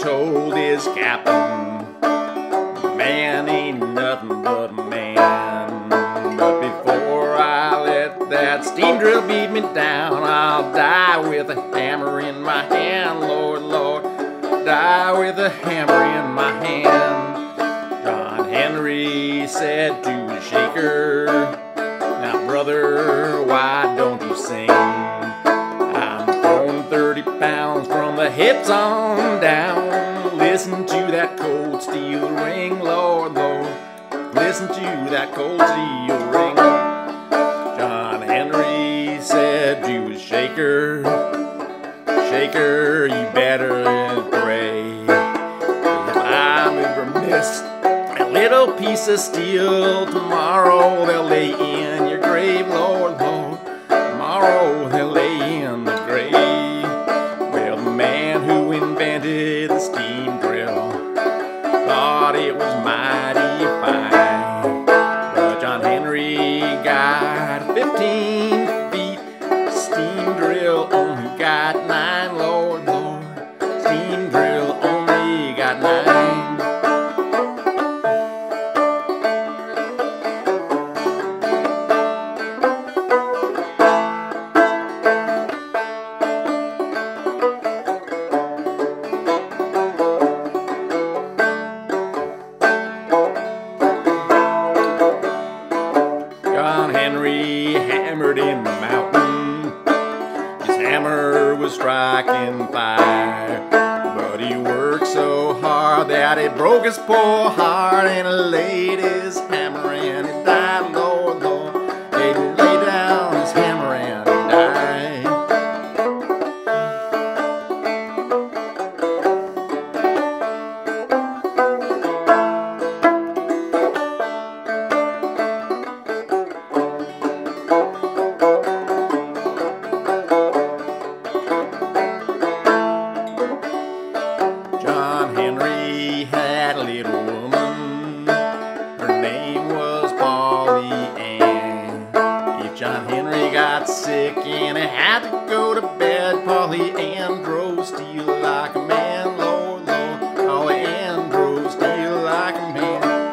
told his captain, man ain't nothing but a man. But before I let that steam drill beat me down, I'll die with a hammer in my hand, Lord, Lord, die with a hammer in my hand. John Henry said to his shaker, now brother, why don't you sing? I'm throwing 30 pounds from the hips on down. Listen to that cold steel ring, Lord, Lord, listen to that cold steel ring. John Henry said to his shaker, shaker, you better pray. If I'm ever miss a little piece of steel, tomorrow they'll lay in your grave, Lord, Lord, tomorrow they'll lay in the grave. Well, the man who invented the steam drill thought it was mighty fine, but John Henry got 15 feet, steam drill only got 9, Lord, Lord, steam drill only got 9. John Henry hammered in the mountain. His hammer was striking fire, but he worked so hard that it broke his poor heart, and he laid his hammer and he died, Lord, Lord. He laid down his hammer and he died. John Henry had a little woman, her name was Polly Ann. If John Henry got sick and he had to go to bed, Polly Ann drove steel like a man, Lord, Lord, Polly Ann drove steel like a man.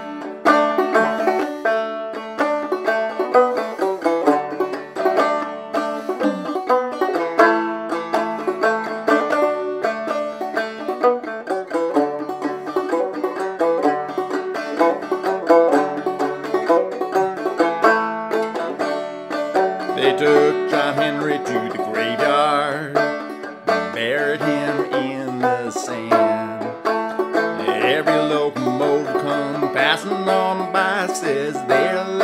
They took John Henry to the graveyard, buried him in the sand. Every locomotive come passing on by says they're